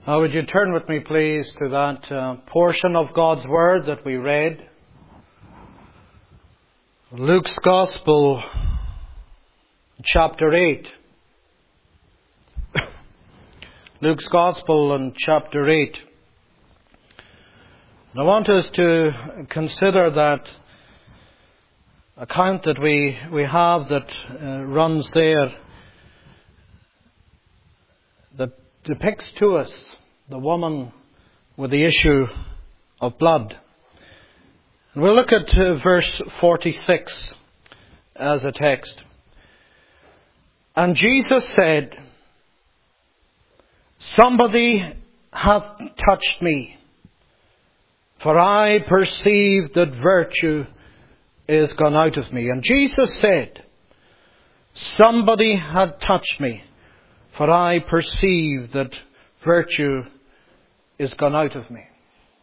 Would you turn with me, please, to that portion of God's Word that we read? Luke's Gospel, chapter 8. Luke's Gospel and chapter 8. And I want us to consider that account that we have that runs there, that depicts to us the woman with the issue of blood. And we'll look at verse 46 as a text. And Jesus said, "Somebody hath touched me, for I perceive that virtue is gone out of me." And Jesus said, "Somebody had touched me, for I perceive that virtue is gone out of me."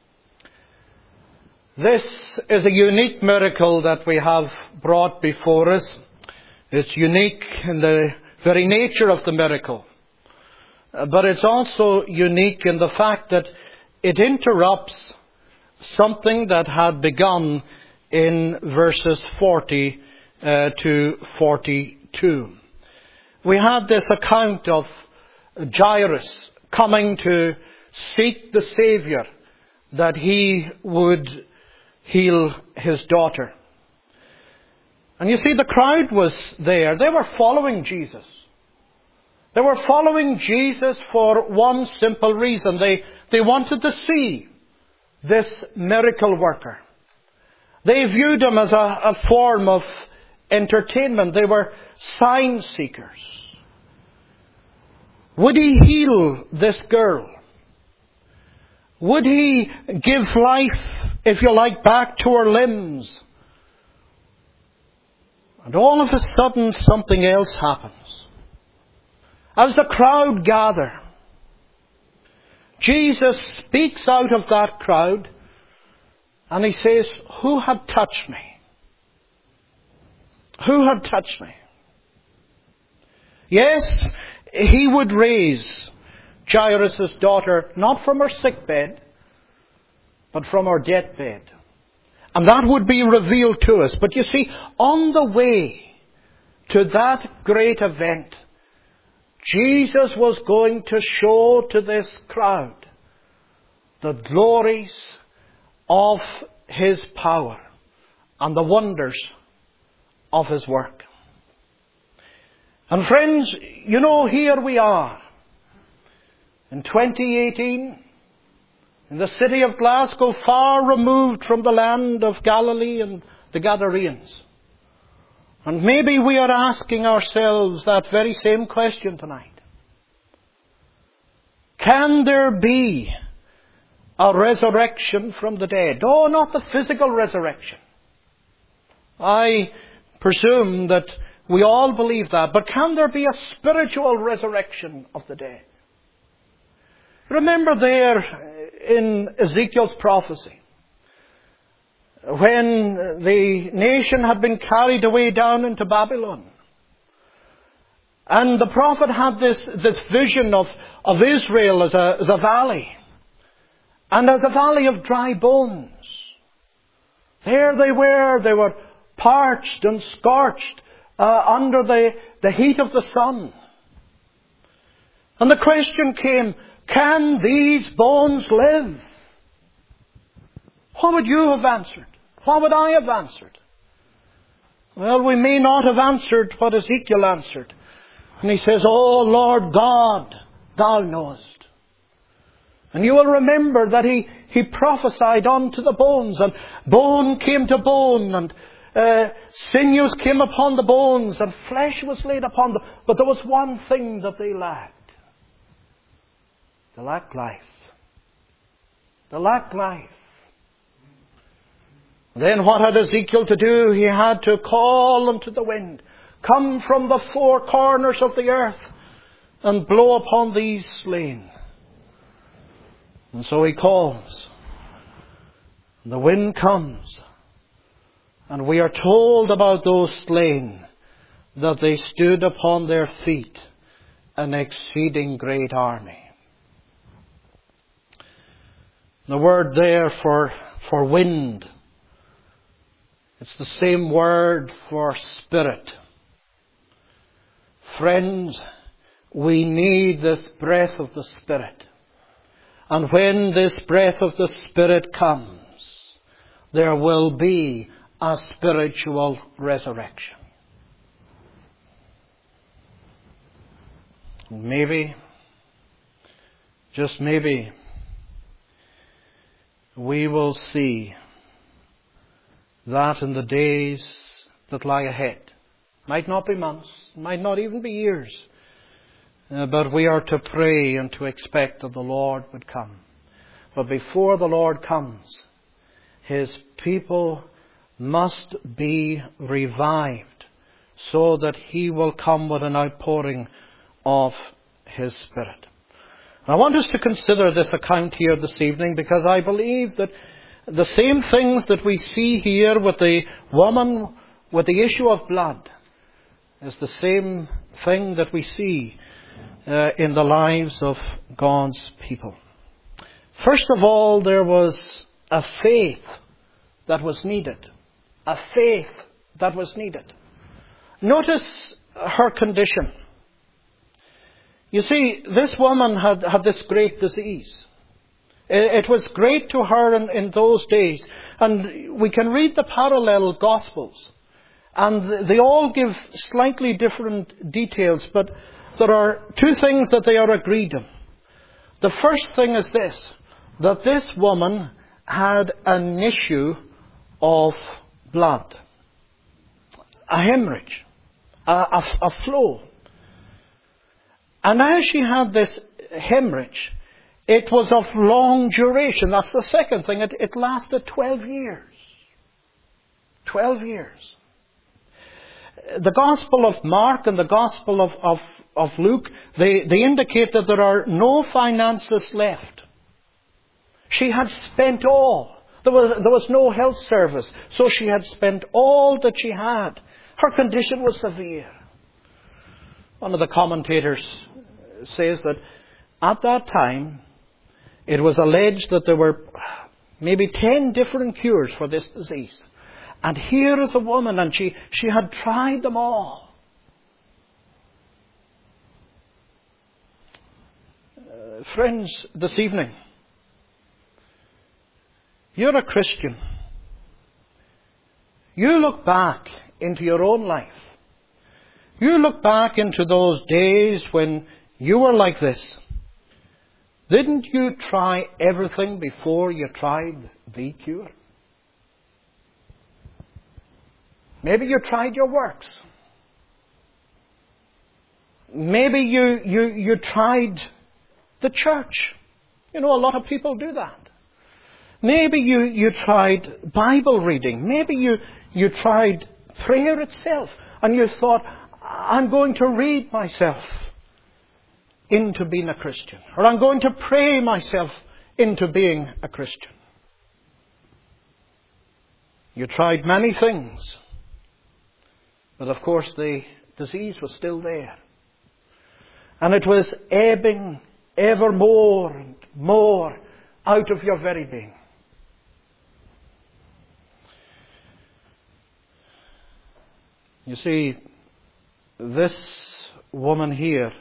This is a unique miracle that we have brought before us. It's unique in the very nature of the miracle. But it's also unique in the fact that it interrupts something that had begun in verses 40 to 42. We had this account of Jairus coming to seek the Saviour, that he would heal his daughter. And you see, the crowd was there. They were following Jesus. They were following Jesus for one simple reason. They wanted to see this miracle worker. They viewed him as a form of entertainment. They were sign seekers. Would he heal this girl? Would he give life, if you like, back to her limbs? And all of a sudden something else happens. As the crowd gather, Jesus speaks out of that crowd and he says, "Who had touched me? Who had touched me?" Yes, he would raise Jairus' daughter not from her sick bed, but from her deathbed. And that would be revealed to us. But you see, on the way to that great event, Jesus was going to show to this crowd the glories of His power and the wonders of His work. And friends, you know, here we are in 2018, in the city of Glasgow, far removed from the land of Galilee and the Gadarenes. And maybe we are asking ourselves that very same question tonight. Can there be a resurrection from the dead? Oh, not the physical resurrection. I presume that we all believe that. But can there be a spiritual resurrection of the dead? Remember there in Ezekiel's prophecy, when the nation had been carried away down into Babylon, and the prophet had this vision of Israel as a valley, and as a valley of dry bones. There they were parched and scorched under the heat of the sun. And the question came, can these bones live? What would you have answered? What would I have answered? Well, we may not have answered what Ezekiel answered. And he says, "Oh Lord God, Thou knowest." And you will remember that he prophesied unto the bones, and bone came to bone, and sinews came upon the bones, and flesh was laid upon them. But there was one thing that they lacked. They lacked life. They lacked life. Then what had Ezekiel to do? He had to call unto the wind, "Come from the four corners of the earth and blow upon these slain." And so he calls. And the wind comes. And we are told about those slain that they stood upon their feet, an exceeding great army. The word there for wind, it's the same word for spirit. Friends, we need this breath of the Spirit. And when this breath of the Spirit comes, there will be a spiritual resurrection. Maybe, just maybe, we will see that in the days that lie ahead. Might not be months, might not even be years. But we are to pray and to expect that the Lord would come. But before the Lord comes, His people must be revived so that He will come with an outpouring of His Spirit. I want us to consider this account here this evening because I believe that the same things that we see here with the woman with the issue of blood is the same thing that we see in the lives of God's people. First of all, there was a faith that was needed. A faith that was needed. Notice her condition. You see, this woman had this great disease. It was great to her in those days. And we can read the parallel Gospels. And they all give slightly different details. But there are two things that they are agreed on. The first thing is this. That this woman had an issue of blood. A hemorrhage. A flow. And as she had this hemorrhage, it was of long duration. That's the second thing. It lasted 12 years. 12 years. The Gospel of Mark and the Gospel of Luke, they indicate that there are no finances left. She had spent all. There was no health service. So she had spent all that she had. Her condition was severe. One of the commentators says that at that time, it was alleged that there were maybe 10 different cures for this disease. And here is a woman, and she had tried them all. Friends, this evening, you're a Christian. You look back into your own life. You look back into those days when you were like this. Didn't you try everything before you tried the cure? Maybe you tried your works. Maybe you tried the church. You know, a lot of people do that. Maybe you tried Bible reading. Maybe you tried prayer itself. And you thought, I'm going to read myself into being a Christian. Or I'm going to pray myself into being a Christian. You tried many things. But of course the disease was still there. And it was ebbing ever more and more out of your very being. You see, this woman here,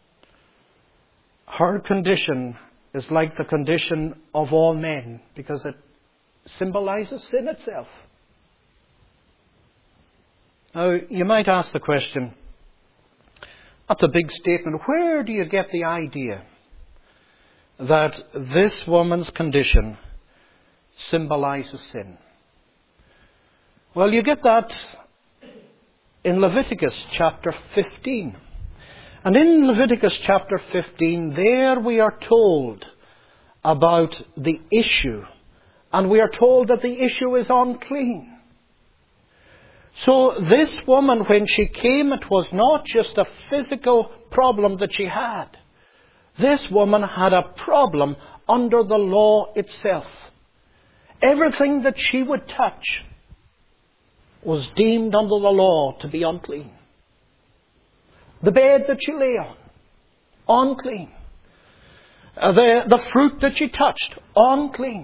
her condition is like the condition of all men because it symbolizes sin itself. Now, you might ask the question, that's a big statement. Where do you get the idea that this woman's condition symbolizes sin? Well, you get that in Leviticus chapter 15. And in Leviticus chapter 15, there we are told about the issue. And we are told that the issue is unclean. So this woman, when she came, it was not just a physical problem that she had. This woman had a problem under the law itself. Everything that she would touch was deemed under the law to be unclean. The bed that she lay on, unclean. The fruit that she touched, unclean.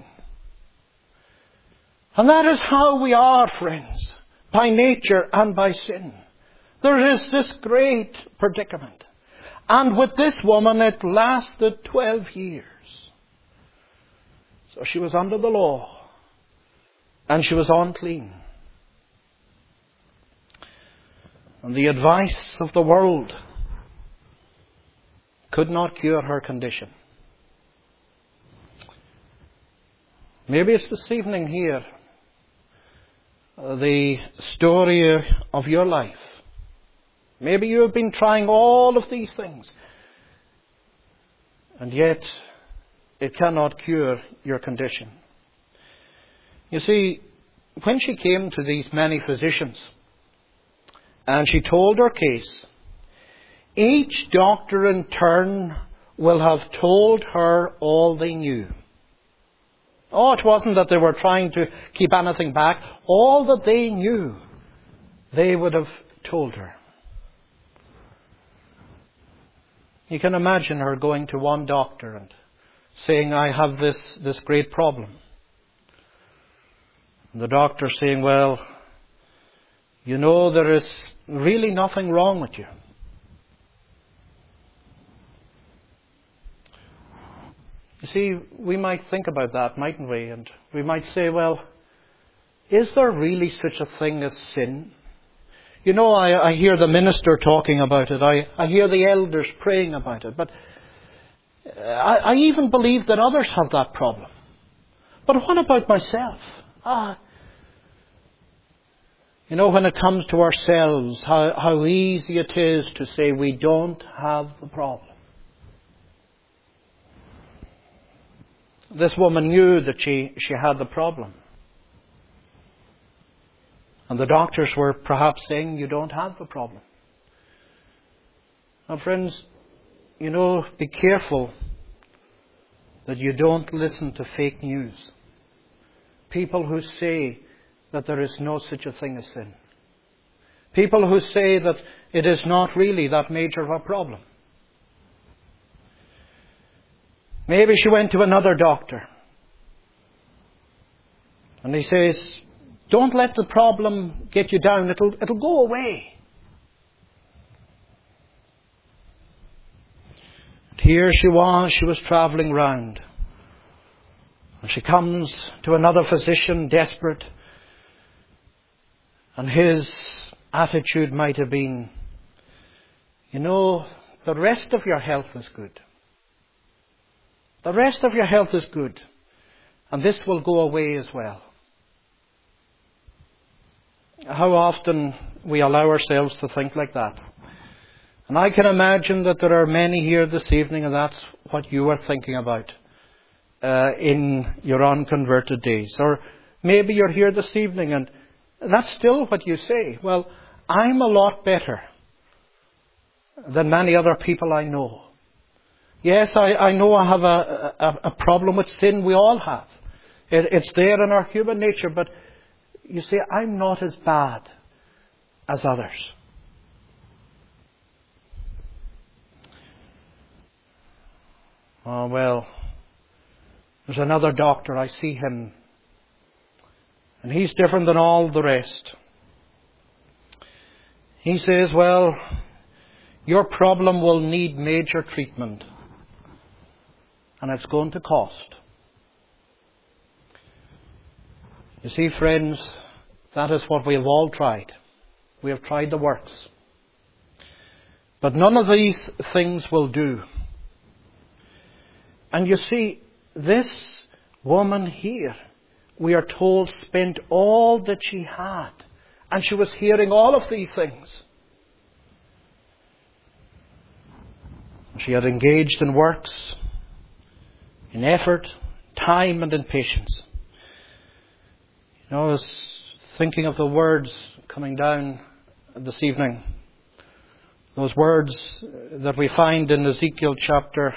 And that is how we are, friends, by nature and by sin. There is this great predicament. And with this woman, it lasted 12 years. So she was under the law, and she was unclean. And the advice of the world could not cure her condition. Maybe it's this evening here, the story of your life. Maybe you have been trying all of these things, and yet it cannot cure your condition. You see, when she came to these many physicians and she told her case, each doctor in turn will have told her all they knew. Oh, it wasn't that they were trying to keep anything back. All that they knew, they would have told her. You can imagine her going to one doctor and saying, I have this great problem. And the doctor saying, well, you know, there is really nothing wrong with you. You see, we might think about that, mightn't we? And we might say, well, is there really such a thing as sin? You know, I hear the minister talking about it. I hear the elders praying about it. But I even believe that others have that problem. But what about myself? You know, when it comes to ourselves, how easy it is to say we don't have the problem. This woman knew that she had the problem. And the doctors were perhaps saying, you don't have the problem. Now, friends, you know, be careful that you don't listen to fake news. People who say that there is no such a thing as sin. People who say that it is not really that major of a problem. Maybe she went to another doctor. And he says, don't let the problem get you down. It'll go away. And here she was travelling round. And she comes to another physician, desperate. And his attitude might have been, you know, the rest of your health is good. The rest of your health is good. And this will go away as well. How often we allow ourselves to think like that. And I can imagine that there are many here this evening, and that's what you are thinking about in your unconverted days. Or maybe you're here this evening and that's still what you say. Well, I'm a lot better than many other people I know. Yes, I know I have a problem with sin. We all have. It's there in our human nature, but you see, I'm not as bad as others. Oh, well, there's another doctor. I see him. And he's different than all the rest. He says, well, your problem will need major treatment. And it's going to cost. You see, friends, that is what we have all tried. We have tried the works. But none of these things will do. And you see, this woman here, we are told, spent all that she had. And she was hearing all of these things. She had engaged in works, in effort, time, and in patience. You know, I was thinking of the words coming down this evening. Those words that we find in Ezekiel chapter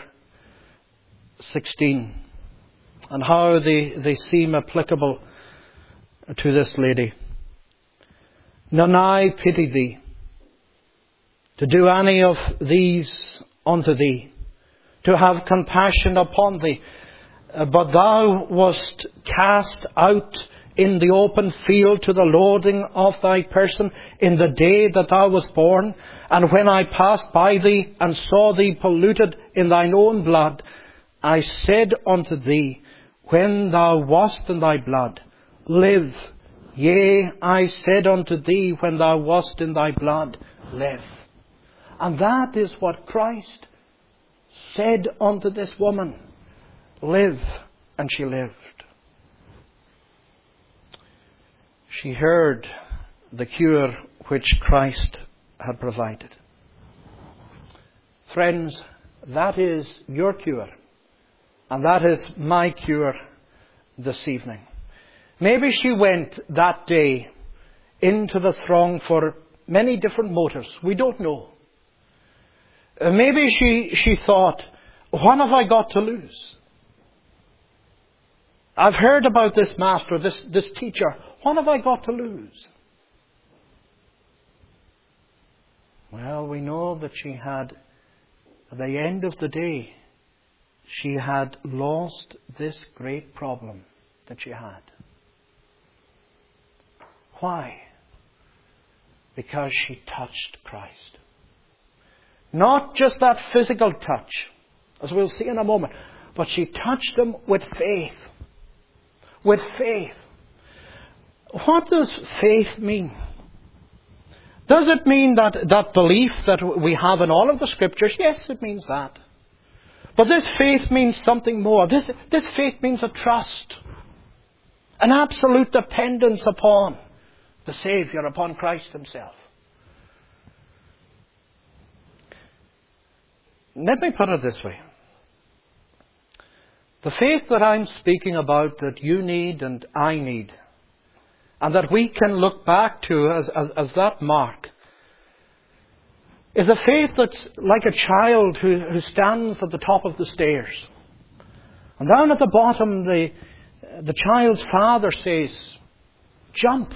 16. And how they seem applicable to this lady. None I pity thee, to do any of these unto thee, to have compassion upon thee. but thou wast cast out in the open field to the loathing of thy person in the day that thou wast born. And when I passed by thee and saw thee polluted in thine own blood, I said unto thee, when thou wast in thy blood, live. Yea, I said unto thee, when thou wast in thy blood, live. And that is what Christ said unto this woman. Live. And she lived. She heard the cure which Christ had provided. Friends, that is your cure. And that is my cure this evening. Maybe she went that day into the throng for many different motives. We don't know. Maybe she thought, what have I got to lose? I've heard about this master, this teacher. What have I got to lose? Well, we know that she had, at the end of the day, she had lost this great problem that she had. Why? Because she touched Christ. Not just that physical touch, as we'll see in a moment, but she touched him with faith. With faith. What does faith mean? Does it mean that belief that we have in all of the Scriptures? Yes, it means that. But this faith means something more. This faith means a trust. An absolute dependence upon the Saviour, upon Christ himself. Let me put it this way. The faith that I'm speaking about, that you need and I need, and that we can look back to as that mark, is a faith that's like a child who stands at the top of the stairs. And down at the bottom, the child's father says, jump.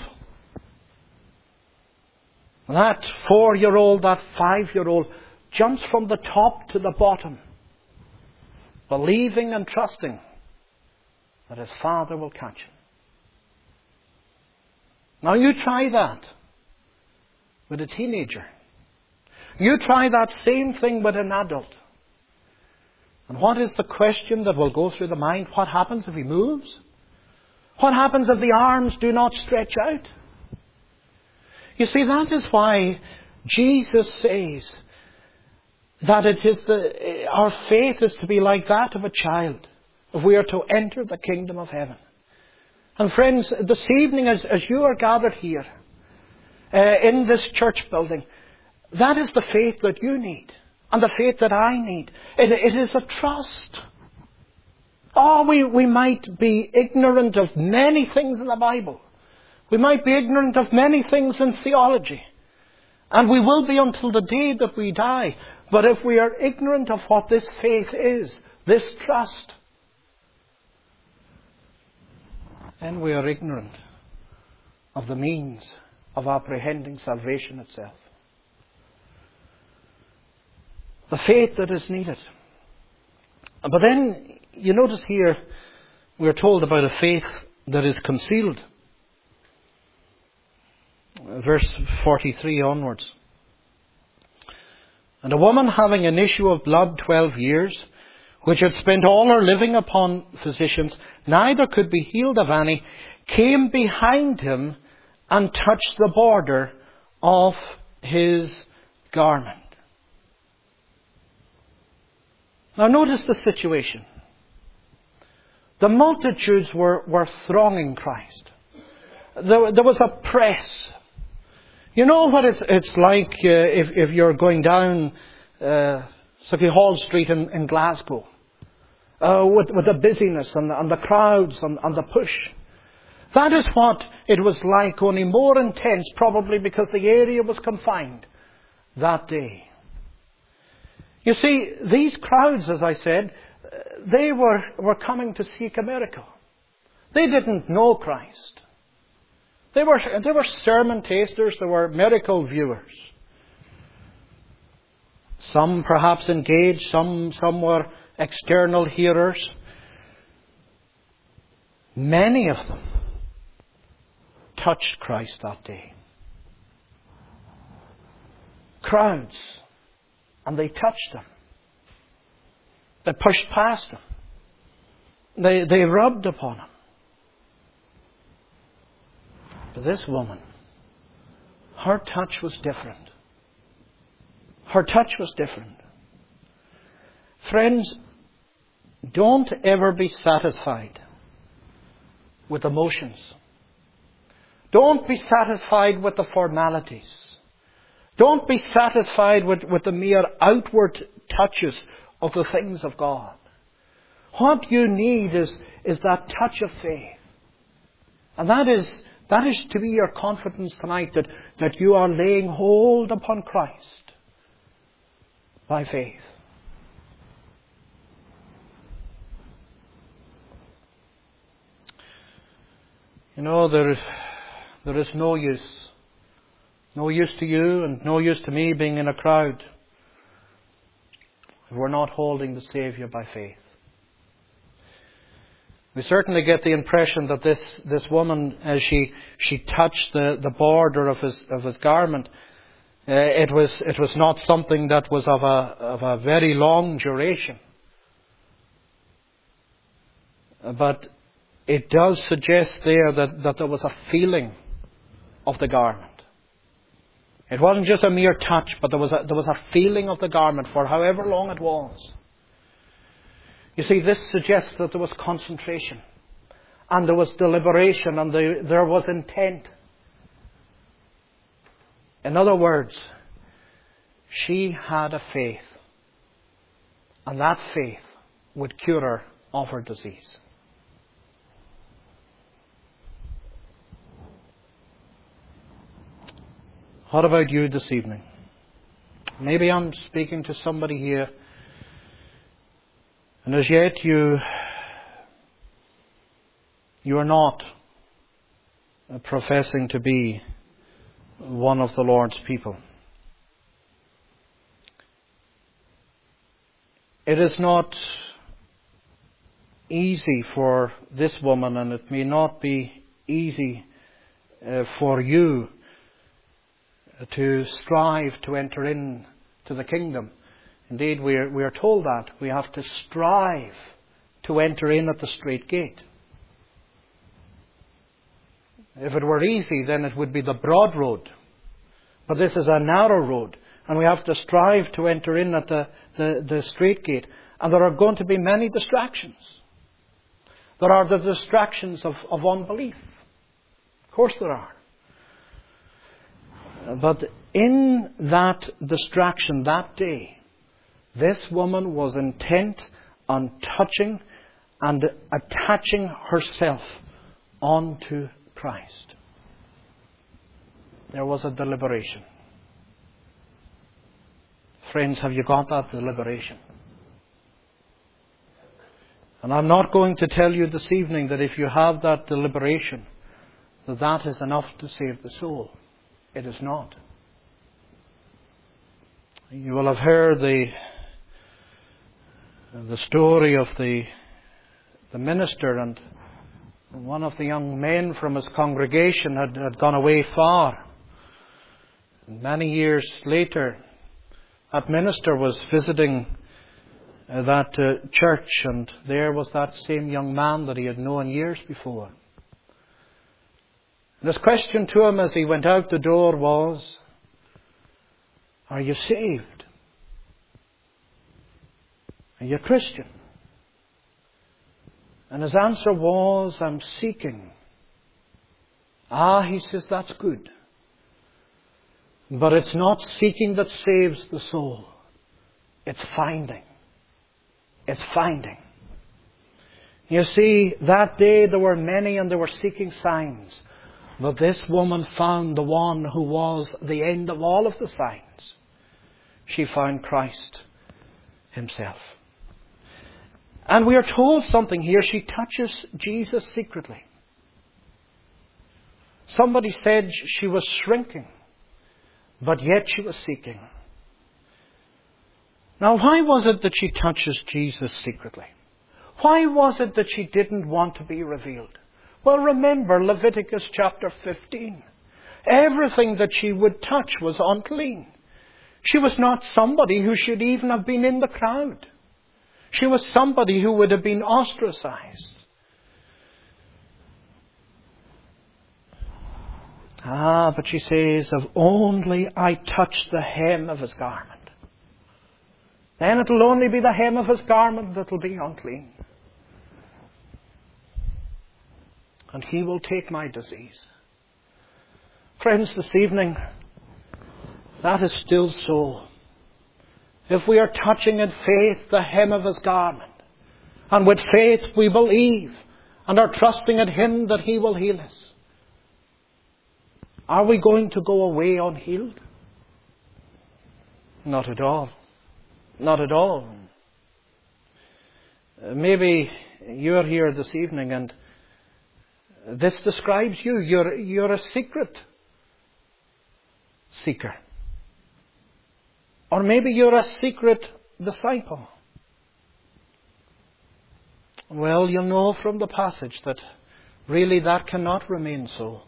And that 4-year-old, that 5-year-old jumps from the top to the bottom, believing and trusting that his father will catch him. Now you try that with a teenager. You try that same thing with an adult. And what is the question that will go through the mind? What happens if he moves? What happens if the arms do not stretch out? You see, that is why Jesus says that our faith is to be like that of a child if we are to enter the kingdom of heaven. And friends, this evening as you are gathered here in this church building, that is the faith that you need and the faith that I need. It is a trust. Oh, we might be ignorant of many things in the Bible. We might be ignorant of many things in theology. And we will be until the day that we die. But if we are ignorant of what this faith is, this trust, then we are ignorant of the means of apprehending salvation itself. The faith that is needed. But then, you notice here, we are told about a faith that is concealed. Verse 43 onwards. And a woman having an issue of blood 12 years, which had spent all her living upon physicians, neither could be healed of any, came behind him and touched the border of his garment. Now notice the situation. The multitudes were thronging Christ. There was a press. You know what it's like if you're going down Sauchiehall Street in Glasgow with the busyness and the crowds and the push. That is what it was like, only more intense, probably because the area was confined that day. You see, these crowds, as I said, they were coming to seek a miracle. They didn't know Christ. They were sermon tasters, they were miracle viewers. Some perhaps engaged, some were external hearers. Many of them touched Christ that day. Crowds. And they touched Him. They pushed past Him. They rubbed upon Him. But this woman, her touch was different. Her touch was different. Friends, don't ever be satisfied with emotions. Don't be satisfied with the formalities. Don't be satisfied with the mere outward touches of the things of God. What you need is that touch of faith. And that is to be your confidence tonight, that you are laying hold upon Christ by faith. You know, there is no use. No use to you and no use to me being in a crowd if we're not holding the Saviour by faith. We certainly get the impression that this woman, as she touched the border of his garment, it was not something that was of a very long duration. But it does suggest there that there was a feeling of the garment. It wasn't just a mere touch, but there was a feeling of the garment for however long it was. You see, this suggests that there was concentration, and there was deliberation, and there was intent. In other words, she had a faith, and that faith would cure her of her disease. What about you this evening? Maybe I'm speaking to somebody here, and as yet you are not professing to be one of the Lord's people. It is not easy for this woman, and it may not be easy for you to strive to enter into the kingdom. Indeed, we are told that we have to strive to enter in at the straight gate. If it were easy, then it would be the broad road. But this is a narrow road, and we have to strive to enter in at the straight gate. And there are going to be many distractions. There are the distractions of unbelief. Of course there are. But in that distraction that day, this woman was intent on touching and attaching herself onto Christ. There was a deliberation. Friends, have you got that deliberation? And I'm not going to tell you this evening that if you have that deliberation, that is enough to save the soul. It is not. You will have heard the story of the minister, and one of the young men from his congregation had gone away far. And many years later, that minister was visiting that church, and there was that same young man that he had known years before. And his question to him as he went out the door was, "Are you saved? Are you a Christian?" And his answer was, "I'm seeking." "Ah," he says, "that's good. But it's not seeking that saves the soul. It's finding. It's finding." You see, that day there were many and they were seeking signs. But this woman found the one who was the end of all of the signs. She found Christ Himself. And we are told something here. She touches Jesus secretly. Somebody said she was shrinking, but yet she was seeking. Now, why was it that she touches Jesus secretly? Why was it that she didn't want to be revealed? Well, remember Leviticus chapter 15. Everything that she would touch was unclean. She was not somebody who should even have been in the crowd. She was somebody who would have been ostracized. But she says, if only I touch the hem of his garment. Then it will only be the hem of his garment that will be unclean. And he will take my disease. Friends, this evening, that is still so. If we are touching in faith the hem of his garment, and with faith we believe, and are trusting in him that he will heal us, are we going to go away unhealed? Not at all. Not at all. Maybe you're here this evening and this describes you. You're a secret seeker. Or maybe you're a secret disciple. Well, you'll know from the passage that really that cannot remain so.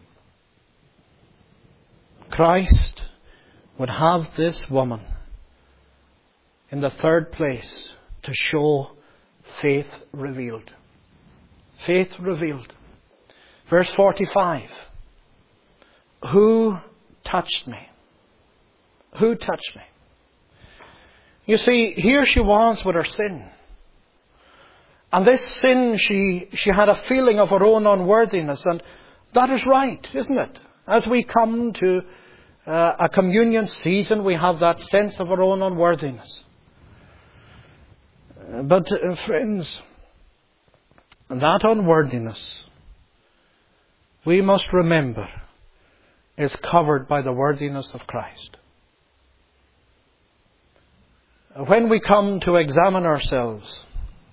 Christ would have this woman in the third place to show faith revealed. Faith revealed. Verse 45. Who touched me? Who touched me? You see, here she was with her sin. And this sin, she had a feeling of her own unworthiness. And that is right, isn't it? As we come to a communion season, we have that sense of our own unworthiness. But friends, that unworthiness, we must remember, is covered by the worthiness of Christ. When we come to examine ourselves,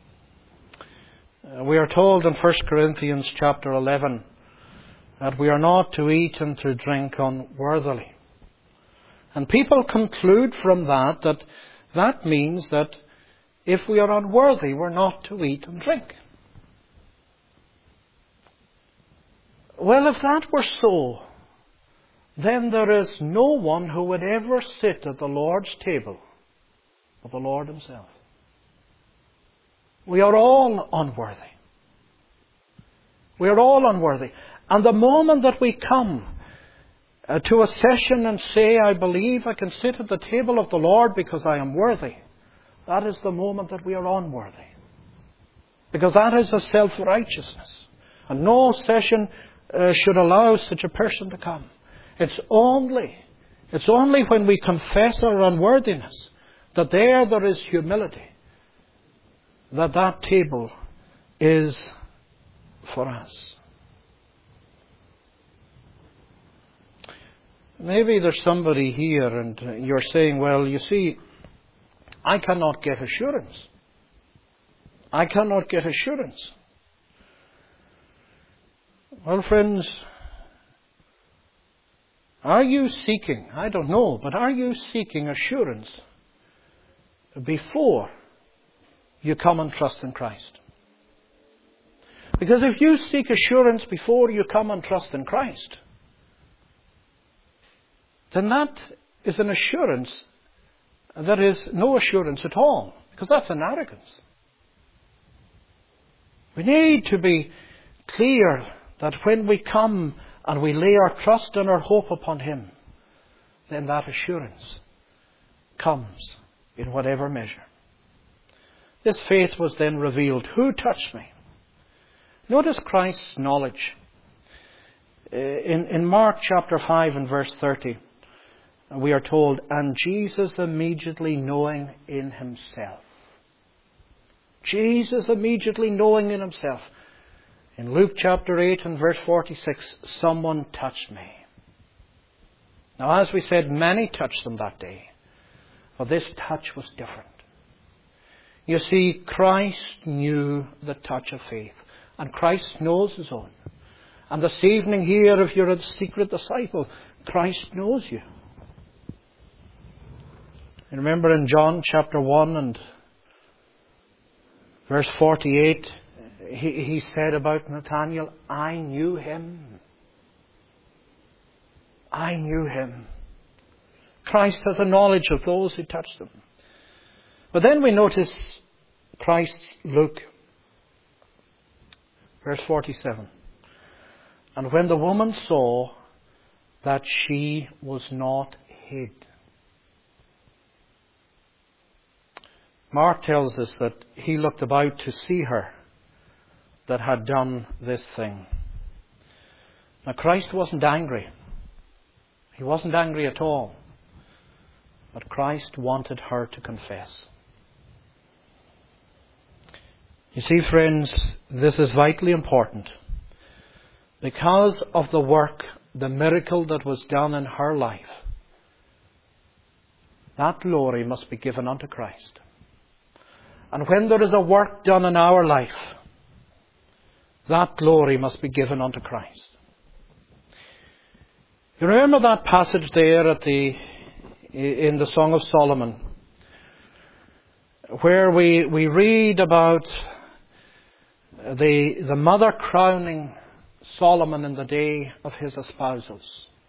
we are told in 1 Corinthians chapter 11 that we are not to eat and to drink unworthily. And people conclude from that that means that if we are unworthy, we're not to eat and drink. Well, if that were so, then there is no one who would ever sit at the Lord's table but the Lord himself. We are all unworthy. We are all unworthy. And the moment that we come to a session and say, I believe I can sit at the table of the Lord because I am worthy, that is the moment that we are unworthy. Because that is a self-righteousness. And no session should allow such a person to come. It's only when we confess our unworthiness that there is humility, that table is for us. Maybe there's somebody here and you're saying, well, you see, I cannot get assurance. I cannot get assurance. Well, friends, are you seeking, I don't know, but are you seeking assurance before you come and trust in Christ? Because if you seek assurance before you come and trust in Christ, then that is an assurance that is no assurance at all, because that's an arrogance. We need to be clear that when we come and we lay our trust and our hope upon him, then that assurance comes in whatever measure. This faith was then revealed. Who touched me? Notice Christ's knowledge. In Mark chapter 5 and verse 30, we are told, and Jesus immediately knowing in himself. Jesus immediately knowing in himself. In Luke chapter 8 and verse 46, someone touched me. Now, as we said, many touched them that day. But this touch was different. You see, Christ knew the touch of faith. And Christ knows his own. And this evening here, if you're a secret disciple, Christ knows you. You remember in John chapter 1 and verse 48, he said about Nathanael, I knew him. I knew him. Christ has a knowledge of those who touch them. But then we notice Christ's look. Verse 47. And when the woman saw that she was not hid. Mark tells us that he looked about to see her that had done this thing. Now Christ wasn't angry. He wasn't angry at all. But Christ wanted her to confess. You see, friends, this is vitally important. Because of the work, the miracle that was done in her life, that glory must be given unto Christ. And when there is a work done in our life, that glory must be given unto Christ. You remember that passage there in the Song of Solomon, where we read about the mother crowning Solomon in the day of his espousals.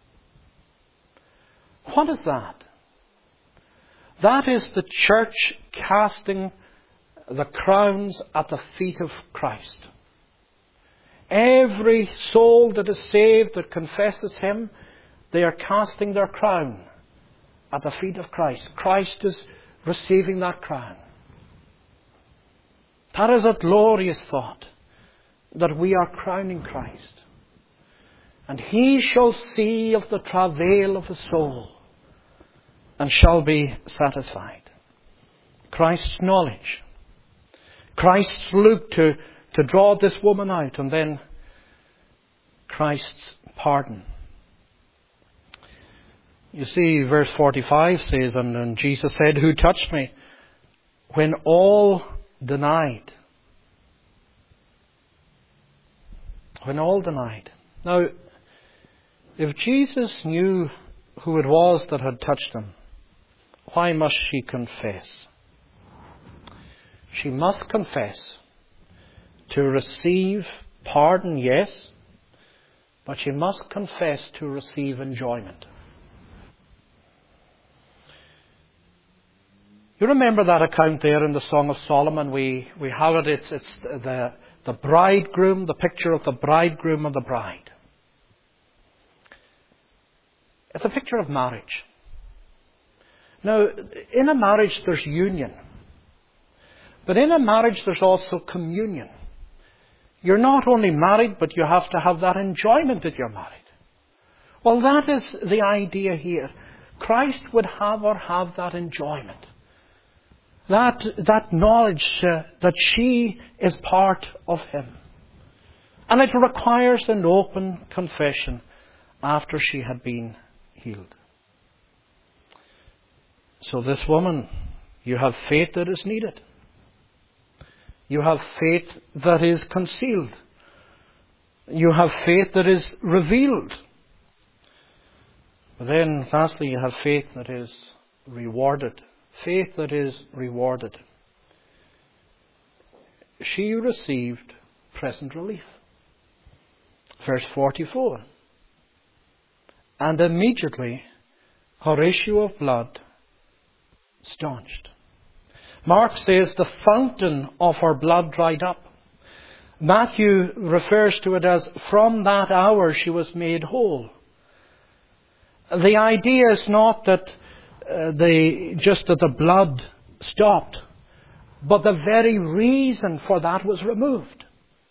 What is that? That is the church casting the crowns at the feet of Christ. Every soul that is saved, that confesses Him, they are casting their crown at the feet of Christ. Christ is receiving that crown. That is a glorious thought, that we are crowning Christ. And He shall see of the travail of the soul, and shall be satisfied. Christ's knowledge. Christ's look to draw this woman out, and then Christ's pardon. You see, verse 45 says, and Jesus said, who touched me? When all denied. When all denied. Now, if Jesus knew who it was that had touched Him, why must she confess? She must confess to receive pardon, yes, but she must confess to receive enjoyment. You remember that account there in the Song of Solomon? We have it. It's the bridegroom, the picture of the bridegroom and the bride. It's a picture of marriage. Now, in a marriage there's union. But in a marriage there's also communion. You're not only married, but you have to have that enjoyment that you're married. Well, that is the idea here. Christ would have her have that enjoyment. That knowledge that she is part of Him. And it requires an open confession after she had been healed. So this woman, you have faith that is needed. You have faith that is concealed. You have faith that is revealed. But then, lastly, you have faith that is rewarded. Faith that is rewarded. She received present relief. Verse 44. And immediately her issue of blood staunched. Mark says the fountain of her blood dried up. Matthew refers to it as from that hour she was made whole. The idea is not that just that the blood stopped, but the very reason for that was removed.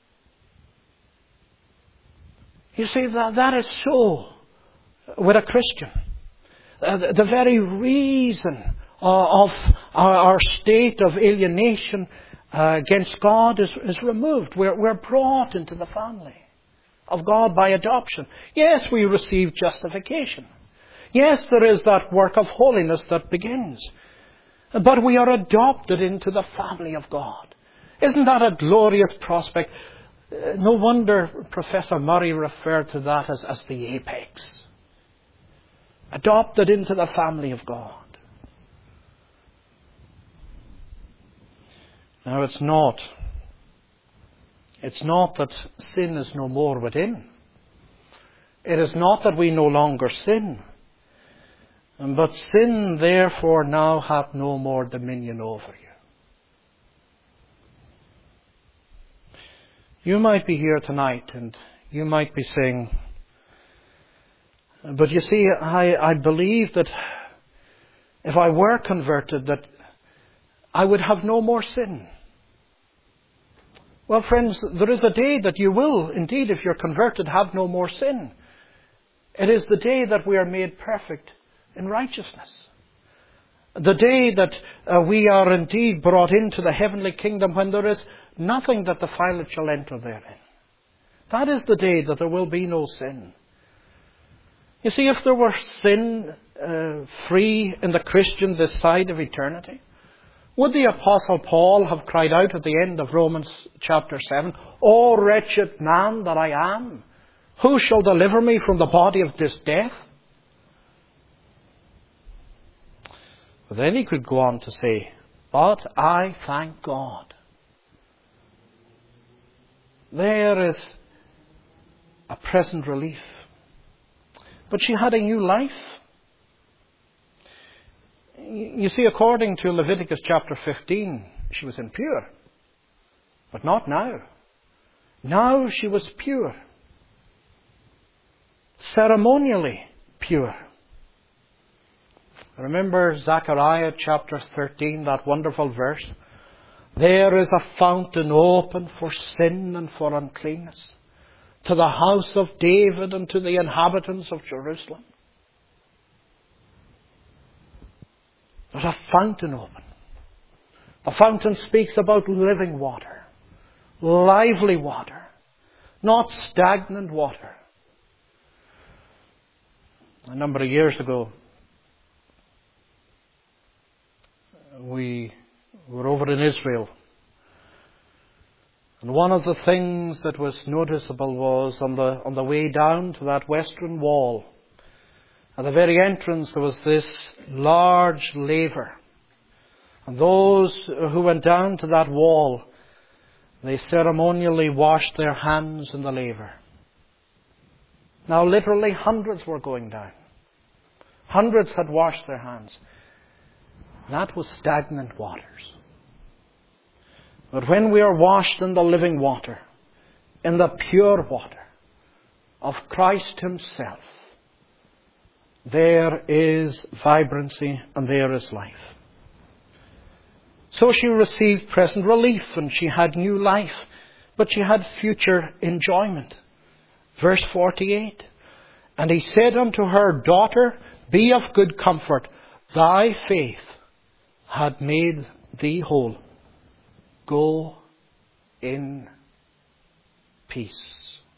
You see, that is so with a Christian. The very reason of our state of alienation against God is removed. We're brought into the family of God by adoption. Yes, we receive justification. Yes, there is that work of holiness that begins. But we are adopted into the family of God. Isn't that a glorious prospect? No wonder Professor Murray referred to that as the apex. Adopted into the family of God. Now it's not It's not that sin is no more within. It is not that we no longer sin. But sin therefore now hath no more dominion over you. You might be here tonight and you might be saying, but you see, I believe that if I were converted, that I would have no more sin. Well, friends, there is a day that you will, indeed, if you're converted, have no more sin. It is the day that we are made perfect in righteousness. The day that we are indeed brought into the heavenly kingdom when there is nothing that defileth shall enter therein. That is the day that there will be no sin. You see, if there were sin free in the Christian this side of eternity, would the Apostle Paul have cried out at the end of Romans chapter 7, "O wretched man that I am, who shall deliver me from the body of this death?" But then he could go on to say, "But I thank God." There is a present relief. But she had a new life. You see, according to Leviticus chapter 15, she was impure. But not now. Now she was pure. Ceremonially pure. Remember Zechariah chapter 13, that wonderful verse? "There is a fountain open for sin and for uncleanness, to the house of David and to the inhabitants of Jerusalem." There's a fountain open. The fountain speaks about living water, lively water, not stagnant water. A number of years ago, we were over in Israel. And one of the things that was noticeable was on the way down to that western wall, at the very entrance there was this large laver. And those who went down to that wall, they ceremonially washed their hands in the laver. Now literally hundreds were going down. Hundreds had washed their hands. That was stagnant waters. But when we are washed in the living water, in the pure water of Christ Himself, there is vibrancy and there is life. So she received present relief and she had new life, but she had future enjoyment. Verse 48, "And he said unto her, Daughter, be of good comfort, thy faith had made thee whole. Go in peace."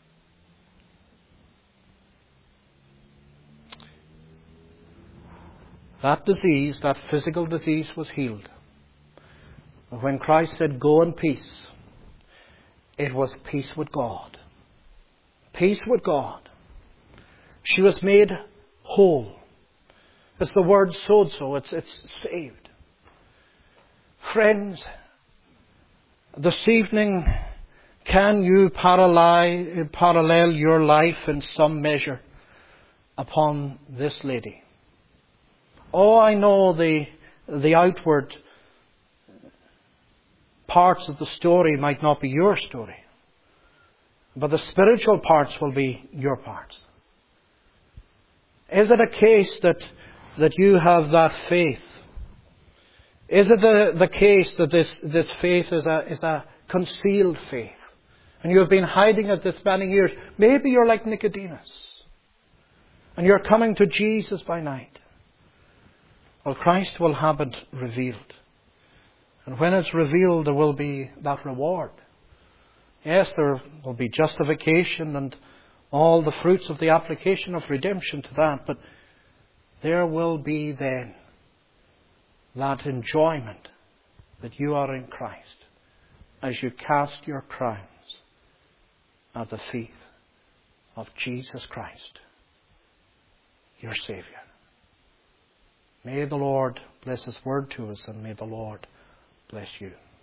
That disease, that physical disease, was healed. When Christ said, "Go in peace," it was peace with God. Peace with God. She was made whole. As the word sozo, it's saved. Friends, this evening, can you parallel your life in some measure upon this lady? Oh, I know the outward parts of the story might not be your story, but the spiritual parts will be your parts. Is it a case that you have that faith? Is it the case that this faith is a concealed faith, and you have been hiding it this many years? Maybe you're like Nicodemus, and you're coming to Jesus by night. Well, Christ will have it revealed. And when it's revealed, there will be that reward. Yes, there will be justification and all the fruits of the application of redemption to that. But there will be then that enjoyment that you are in Christ as you cast your crowns at the feet of Jesus Christ, your Saviour. May the Lord bless His word to us, and may the Lord bless you.